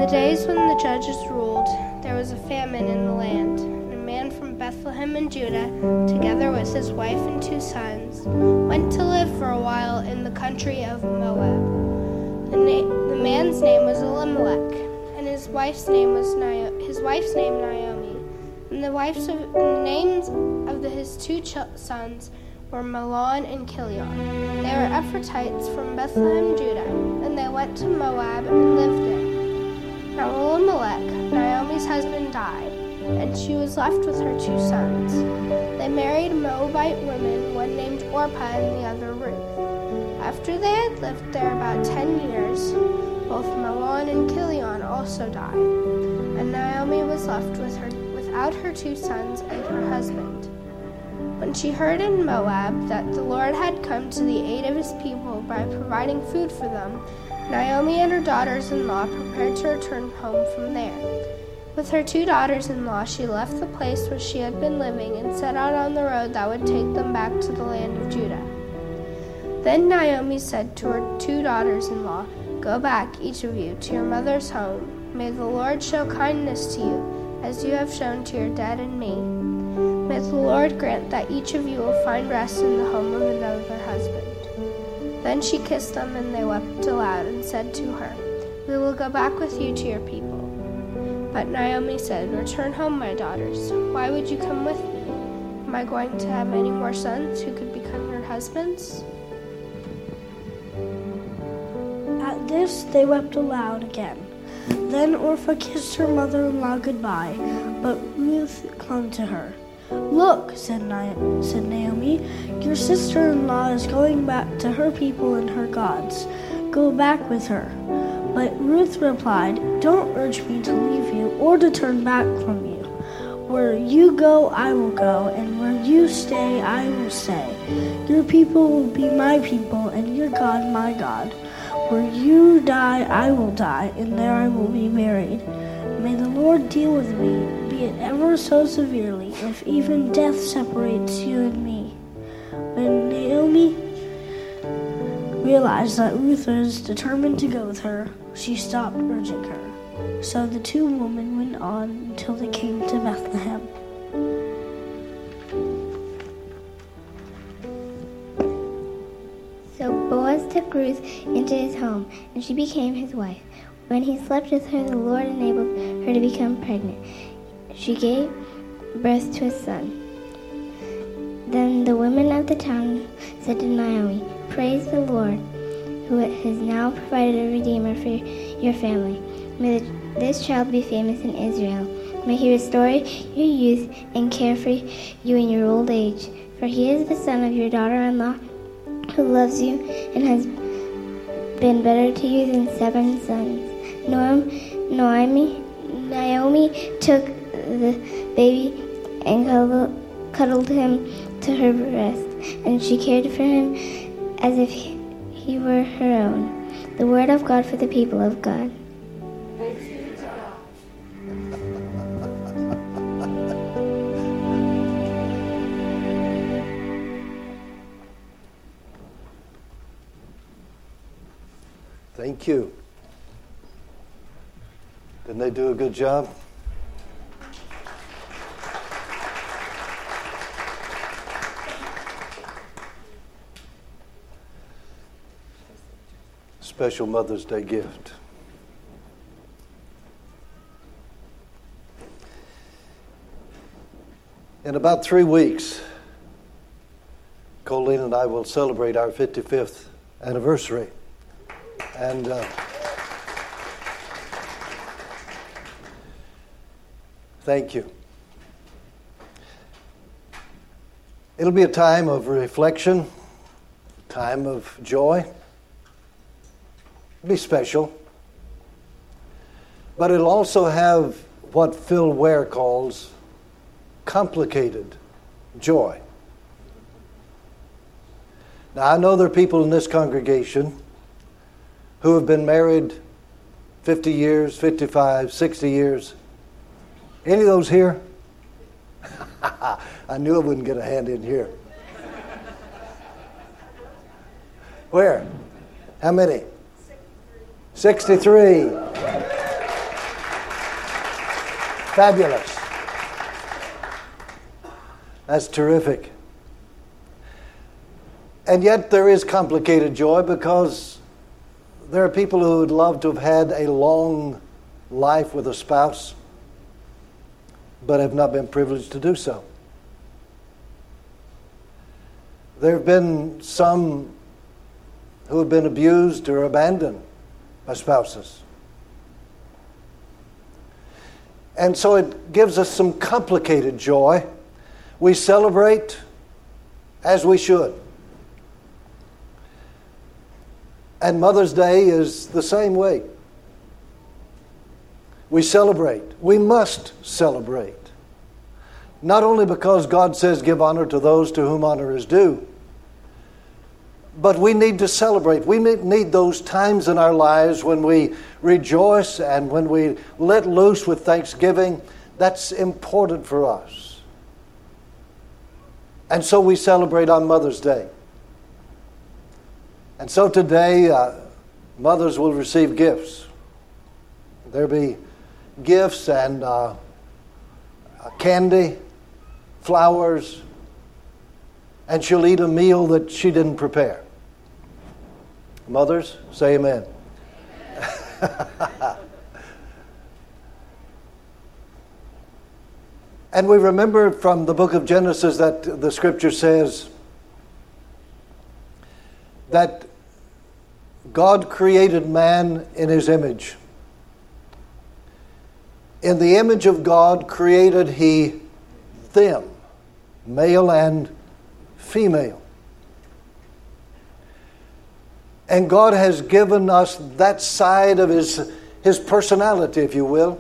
days when the judges ruled, there was a famine in the land, and a man from Bethlehem in Judah, together with his wife and 2 sons, went to live for a while in the country of Moab. The man's name was Elimelech, and his wife's name Naomi, and the names of his 2 sons were Mahlon and Chilion. They were Ephrathites from Bethlehem, Judah, and they went to Moab and lived there. Now Elimelech, Naomi's husband, died, and she was left with her 2 sons. They married Moabite women, one named Orpah and the other Ruth. After they had lived there about 10 years, both Mahlon and Chilion also died, and Naomi was left without her 2 sons and her husband. When she heard in Moab that the Lord had come to the aid of his people by providing food for them, Naomi and her daughters-in-law prepared to return home from there. With her 2 daughters-in-law, she left the place where she had been living and set out on the road that would take them back to the land of Judah. Then Naomi said to her 2 daughters-in-law, "Go back, each of you, to your mother's home. May the Lord show kindness to you, as you have shown to your dead and me. May the Lord grant that each of you will find rest in the home of another husband." Then she kissed them, and they wept aloud and said to her, "We will go back with you to your people." But Naomi said, "Return home, my daughters. Why would you come with me? Am I going to have any more sons who could become your husbands?" At this they wept aloud again. Then Orpah kissed her mother-in-law goodbye, but Ruth clung to her. "Look," said Naomi, "your sister-in-law is going back to her people and her gods. Go back with her." But Ruth replied, "Don't urge me to leave you or to turn back from you. Where you go, I will go, and where you stay, I will stay. Your people will be my people, and your God my God. Where you die, I will die, and there I will be buried. May the Lord deal with me, be it ever so severely, if even death separates you and me." When Naomi realized that Ruth was determined to go with her, she stopped urging her. So the 2 women went on until they came to Bethlehem. So Boaz took Ruth into his home, and she became his wife. When he slept with her, the Lord enabled her to become pregnant. She gave birth to a son. Then the women of the town said to Naomi, "Praise the Lord, who has now provided a redeemer for your family. May this child be famous in Israel. May he restore your youth and care for you in your old age. For he is the son of your daughter-in-law, who loves you and has been better to you than 7 sons." Naomi took the baby and cuddled him to her breast, and she cared for him as if he were her own. The word of God for the people of God. Thank you. Didn't they do a good job? Special Mother's Day gift. In about 3 weeks, Colleen and I will celebrate our 55th anniversary. And thank you. It'll be a time of reflection, a time of joy. It'll be special. But it'll also have what Phil Ware calls complicated joy. Now, I know there are people in this congregation who have been married 50 years, 55, 60 years. Any of those here? I knew I wouldn't get a hand in here. Where? How many? 63. Fabulous. That's terrific. And yet there is complicated joy, because there are people who would love to have had a long life with a spouse, but have not been privileged to do so. There have been some who have been abused or abandoned by spouses. And so it gives us some complicated joy. We celebrate as we should. And Mother's Day is the same way. We celebrate. We must celebrate. Not only because God says give honor to those to whom honor is due, but we need to celebrate. We need those times in our lives when we rejoice and when we let loose with thanksgiving. That's important for us. And so we celebrate on Mother's Day. And so today, mothers will receive gifts. There'll be gifts and candy, flowers, and she'll eat a meal that she didn't prepare. Mothers, say amen. And we remember from the book of Genesis that the scripture says that God created man in his image. In the image of God created he them, male and female. And God has given us that side of his personality, if you will.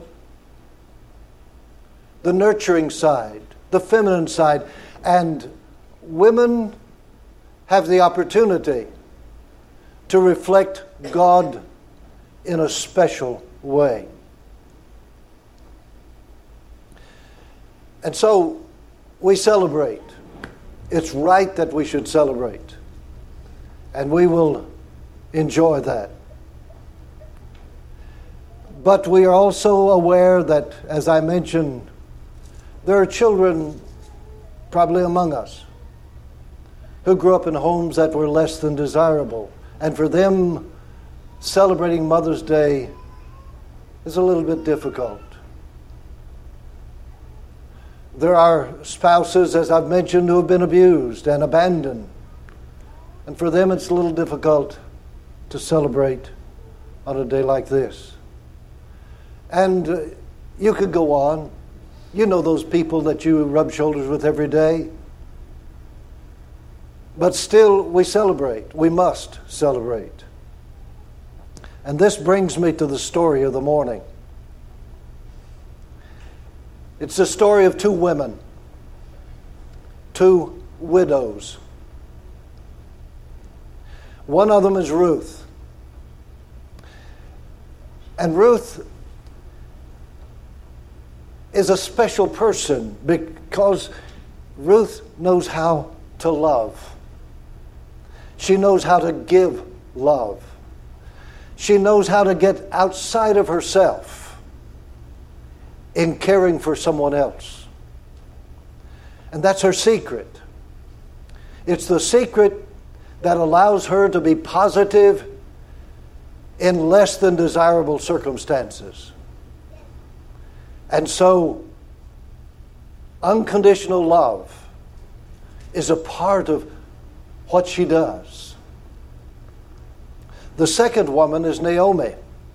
The nurturing side, the feminine side. And women have the opportunity to reflect God in a special way. And so we celebrate. It's right that we should celebrate. And we will enjoy that. But we are also aware that, as I mentioned, there are children probably among us who grew up in homes that were less than desirable. And for them, celebrating Mother's Day is a little bit difficult. There are spouses, as I've mentioned, who have been abused and abandoned. And for them, it's a little difficult to celebrate on a day like this. And you could go on. You know those people that you rub shoulders with every day. But still, we celebrate. We must celebrate. And this brings me to the story of the morning. It's the story of two women, two widows. One of them is Ruth. And Ruth is a special person because Ruth knows how to love. She knows how to give love. She knows how to get outside of herself in caring for someone else. And that's her secret. It's the secret that allows her to be positive in less than desirable circumstances. And so, unconditional love is a part of what she does. The second woman is Naomi.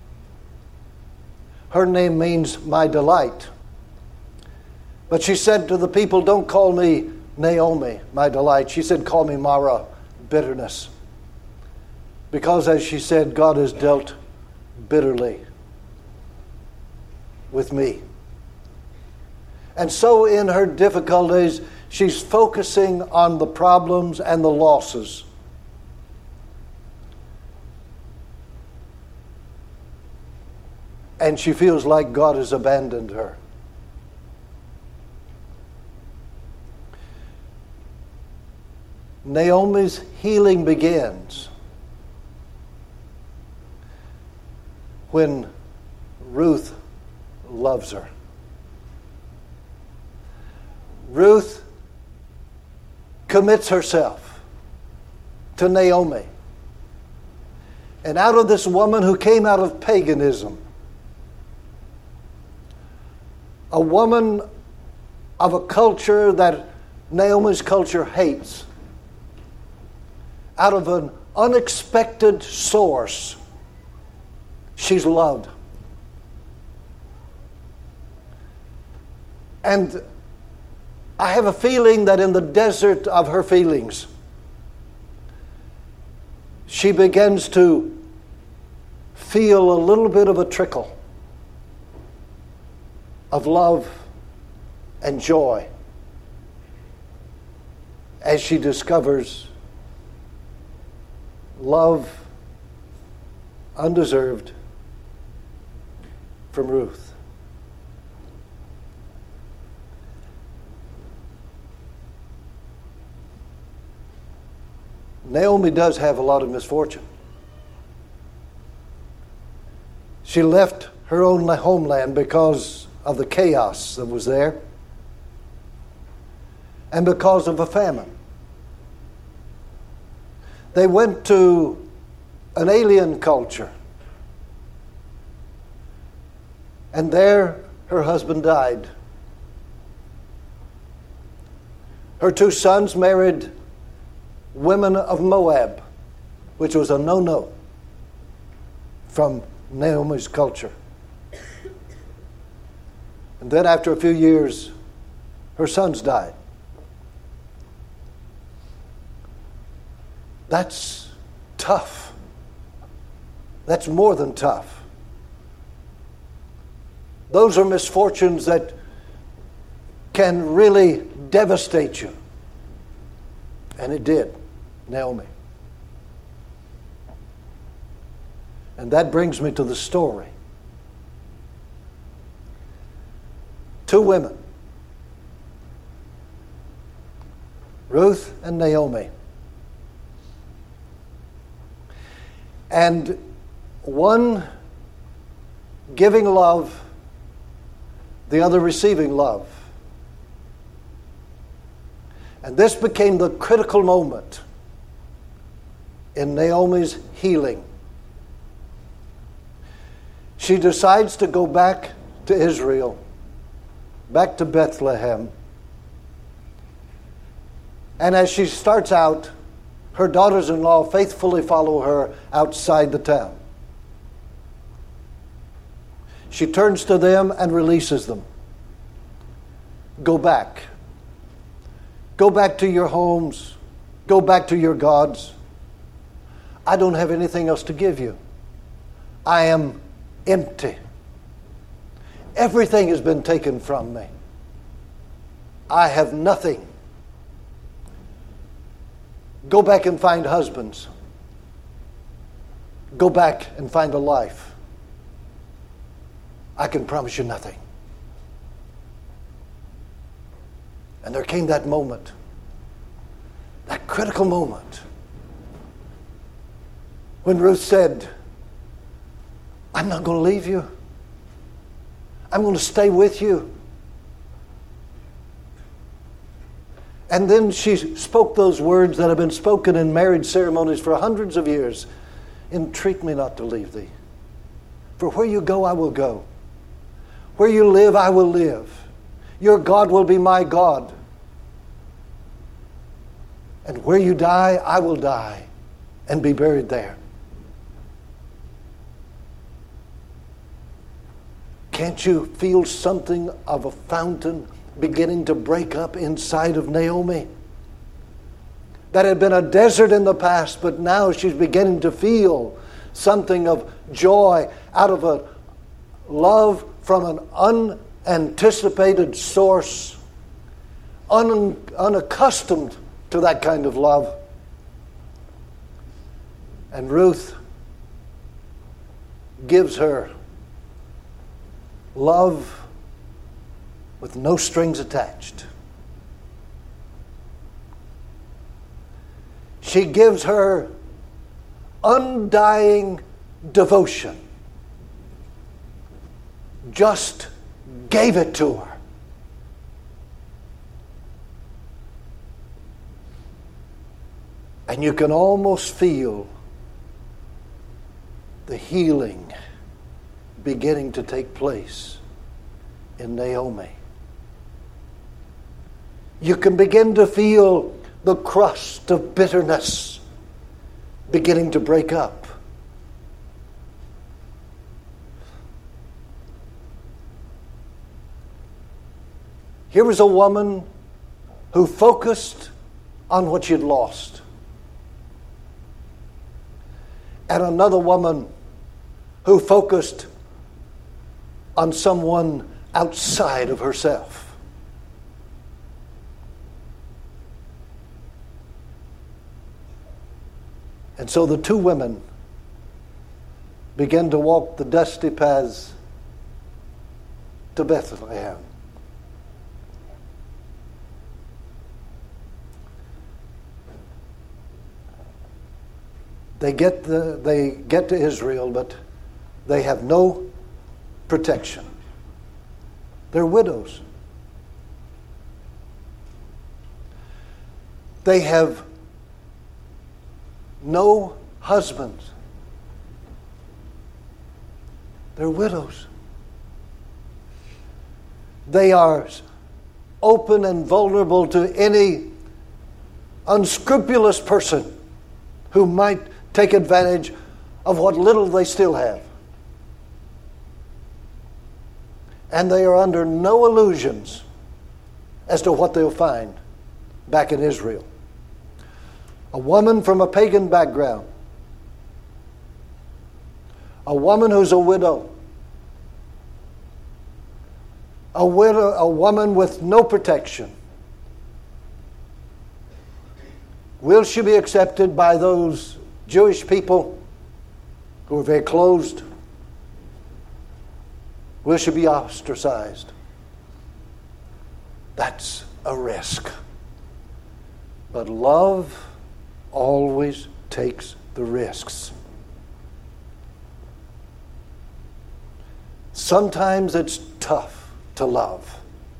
Her name means my delight. But she said to the people, don't call me Naomi, my delight. She said, call me Mara, bitterness. Because, as she said, God has dealt bitterly with me. And so in her difficulties, she's focusing on the problems and the losses. And she feels like God has abandoned her. Naomi's healing begins when Ruth loves her. Ruth commits herself to Naomi. And out of this woman who came out of paganism, a woman of a culture that Naomi's culture hates, out of an unexpected source, she's loved. And I have a feeling that in the desert of her feelings, she begins to feel a little bit of a trickle of love and joy as she discovers love undeserved from Ruth. Naomi does have a lot of misfortune. She left her own homeland because of the chaos that was there and because of a famine. They went to an alien culture, and there her husband died. Her 2 sons married women of Moab, which was a no-no from Naomi's culture. And then after a few years, her sons died. That's tough. That's more than tough. Those are misfortunes that can really devastate you. And it did, Naomi. And that brings me to the story. 2 women, Ruth and Naomi. And one giving love, the other receiving love. And this became the critical moment in Naomi's healing. She decides to go back to Israel, back to Bethlehem. And as she starts out, her daughters-in-law faithfully follow her outside the town. She turns to them and releases them. Go back. Go back to your homes. Go back to your gods. I don't have anything else to give you. I am empty. Everything has been taken from me. I have nothing. Go back and find husbands. Go back and find a life. I can promise you nothing. And there came that moment, that critical moment, when Ruth said, I'm not going to leave you. I'm going to stay with you. And then she spoke those words that have been spoken in marriage ceremonies for hundreds of years. Entreat me not to leave thee. For where you go, I will go. Where you live, I will live. Your God will be my God. And where you die, I will die and be buried there. Can't you feel something of a fountain beginning to break up inside of Naomi? That had been a desert in the past, but now she's beginning to feel something of joy out of a love from an unanticipated source, unaccustomed to that kind of love. And Ruth gives her love with no strings attached. She gives her undying devotion. Just gave it to her. And you can almost feel the healing beginning to take place in Naomi. You can begin to feel the crust of bitterness beginning to break up. Here was a woman who focused on what she'd lost. And another woman who focused on someone outside of herself. And so the two women began to walk the dusty paths to Bethlehem. They get to Israel, but they have no protection. They're widows. They have no husbands. They're widows. They are open and vulnerable to any unscrupulous person who might take advantage of what little they still have. And they are under no illusions as to what they'll find back in Israel. A woman from a pagan background. A woman who's a widow. A woman with no protection. Will she be accepted by those Jewish people who are very closed? Will she be ostracized? That's a risk. But love always takes the risks. Sometimes it's tough to love.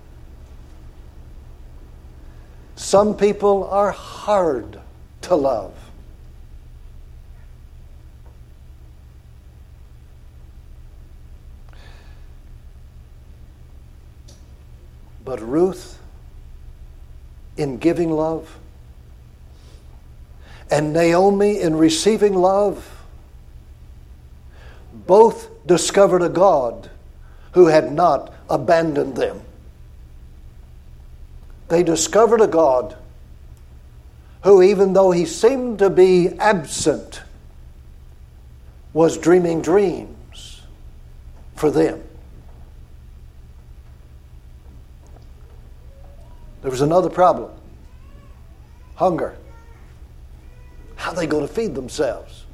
Some people are hard to love. But Ruth, in giving love, and Naomi in receiving love, both discovered a God who had not abandoned them. They discovered a God who, even though he seemed to be absent, was dreaming dreams for them. There was another problem. Hunger. How are they going to feed themselves?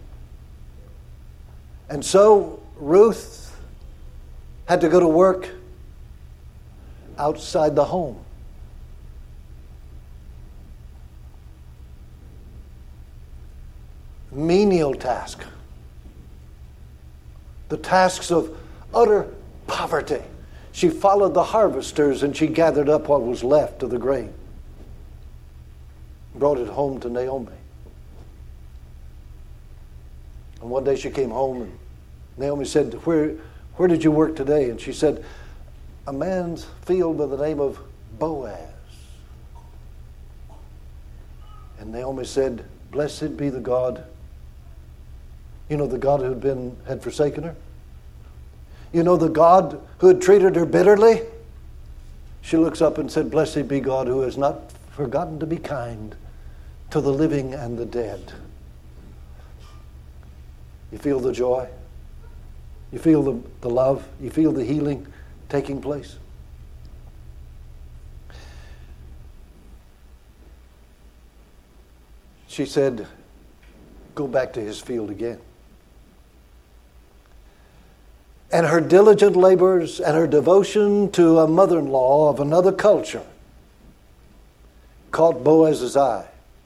And so Ruth had to go to work outside the home. Menial task. The tasks of utter poverty. She followed the harvesters and she gathered up what was left of the grain. Brought it home to Naomi. And one day she came home and Naomi said, Where did you work today? And she said, a man's field by the name of Boaz. And Naomi said, blessed be the God. You know, the God who had forsaken her? You know, the God who had treated her bitterly? She looks up and said, blessed be God who has not forgotten to be kind to the living and the dead. You feel the joy? You feel the love? You feel the healing taking place? She said, go back to his field again. And her diligent labors and her devotion to a mother-in-law of another culture caught Boaz's eye.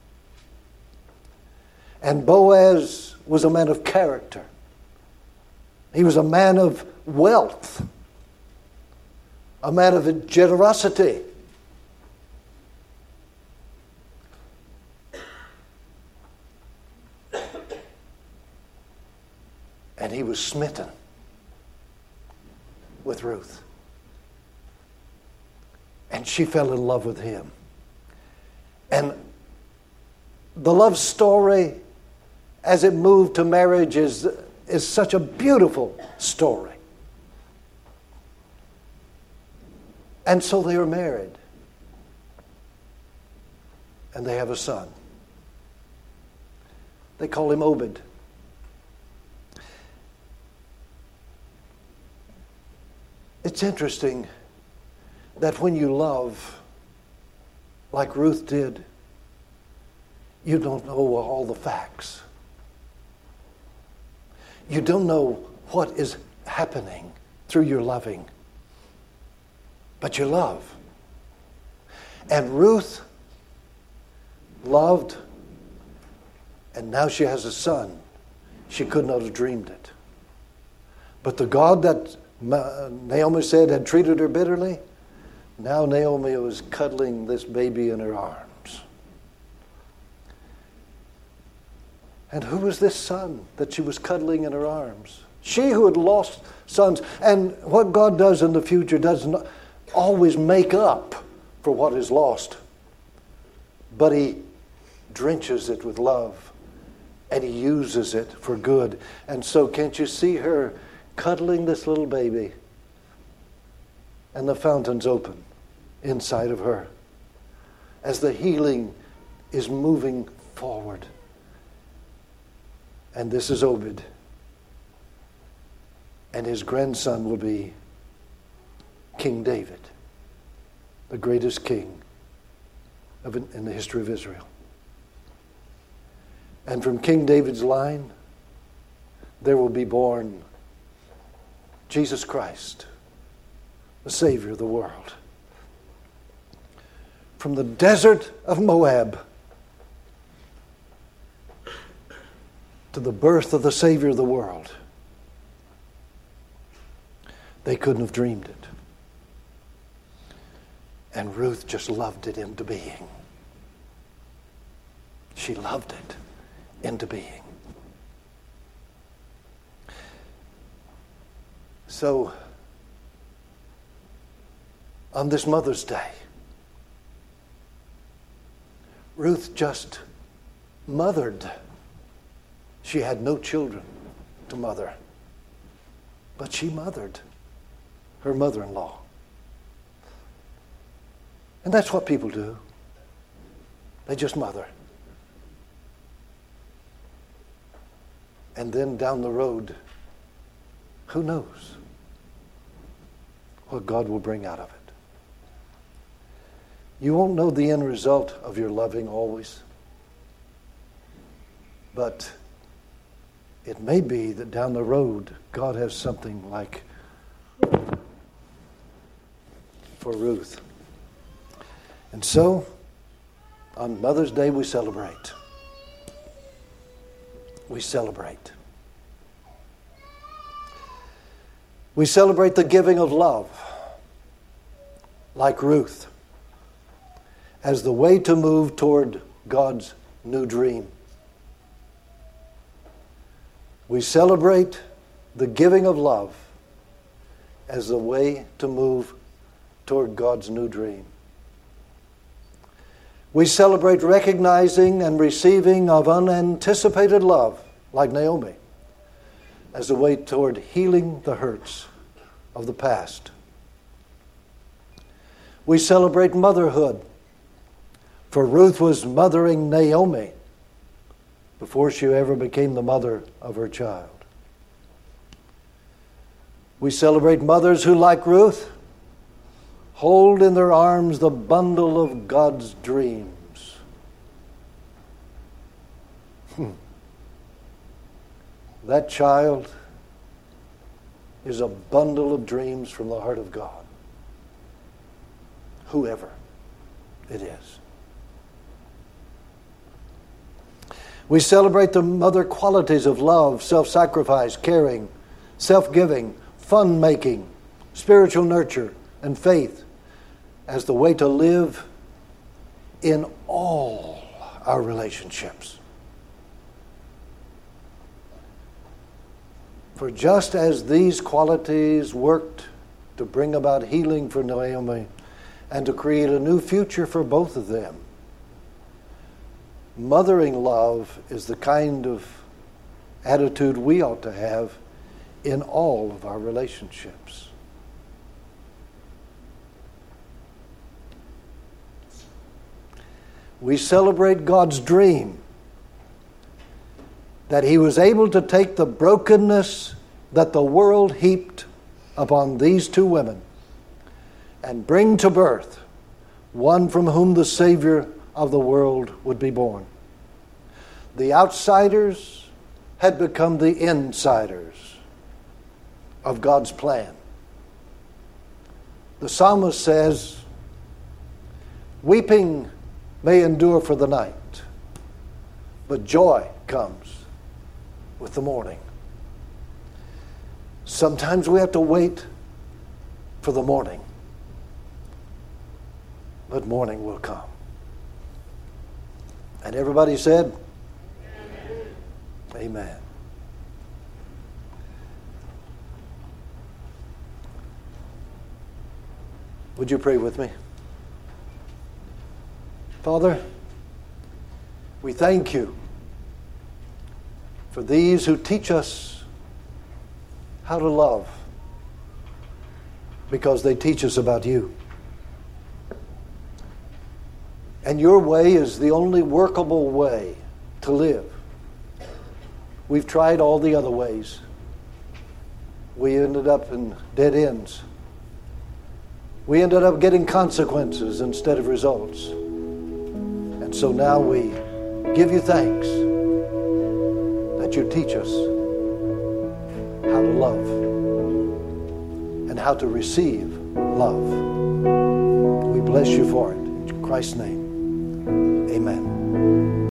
And Boaz was a man of character. He was a man of wealth, a man of generosity. was smitten with Ruth. And she fell in love with him. And the love story, as it moved to marriage, is such a beautiful story. And so they are married. And they have a son. They call him Obed. It's interesting that when you love, like Ruth did, you don't know all the facts. You don't know what is happening through your loving. But you love. And Ruth loved, and now she has a son. She could not have dreamed it. But the God that Naomi said had treated her bitterly, now Naomi was cuddling this baby in her arms. And who was this son that she was cuddling in her arms? She who had lost sons. And what God does in the future does not always make up for what is lost. But He drenches it with love. And He uses it for good. And so can't you see her cuddling this little baby? And the fountain's open inside of her as the healing is moving forward. And this is Obed. And his grandson will be King David, the greatest king in the history of Israel. And from King David's line, there will be born Jesus Christ, the Savior of the world. From the desert of Moab to the birth of the Savior of the world, they couldn't have dreamed it. And Ruth just loved it into being. She loved it into being. So, on this Mother's Day, Ruth just mothered. She had no children to mother, but she mothered her mother-in-law. And that's what people do. They just mother. And then down the road, who knows what God will bring out of it. You won't know the end result of your loving always. But it may be that down the road, God has something like for Ruth. And so, on Mother's Day, we celebrate. We celebrate. We celebrate the giving of love, like Ruth, as the way to move toward God's new dream. We celebrate the giving of love as the way to move toward God's new dream. We celebrate recognizing and receiving of unanticipated love, like Naomi, as a way toward healing the hurts of the past. We celebrate motherhood, for Ruth was mothering Naomi before she ever became the mother of her child. We celebrate mothers who, like Ruth, hold in their arms the bundle of God's dreams. That child is a bundle of dreams from the heart of God. Whoever it is. We celebrate the mother qualities of love, self-sacrifice, caring, self-giving, fun-making, spiritual nurture, and faith as the way to live in all our relationships. For just as these qualities worked to bring about healing for Naomi and to create a new future for both of them, mothering love is the kind of attitude we ought to have in all of our relationships. We celebrate God's dream that He was able to take the brokenness that the world heaped upon these two women and bring to birth one from whom the Savior of the world would be born. The outsiders had become the insiders of God's plan. The psalmist says, "Weeping may endure for the night, but joy comes with the morning." Sometimes we have to wait for the morning, but morning will come. And everybody said, Amen. Amen. Would you pray with me? Father, we thank you for these who teach us how to love, because they teach us about you. And your way is the only workable way to live. We've tried all the other ways. We ended up in dead ends. We ended up getting consequences instead of results. And so now we give you thanks that you teach us how to love and how to receive love. We bless you for it. In Christ's name, amen.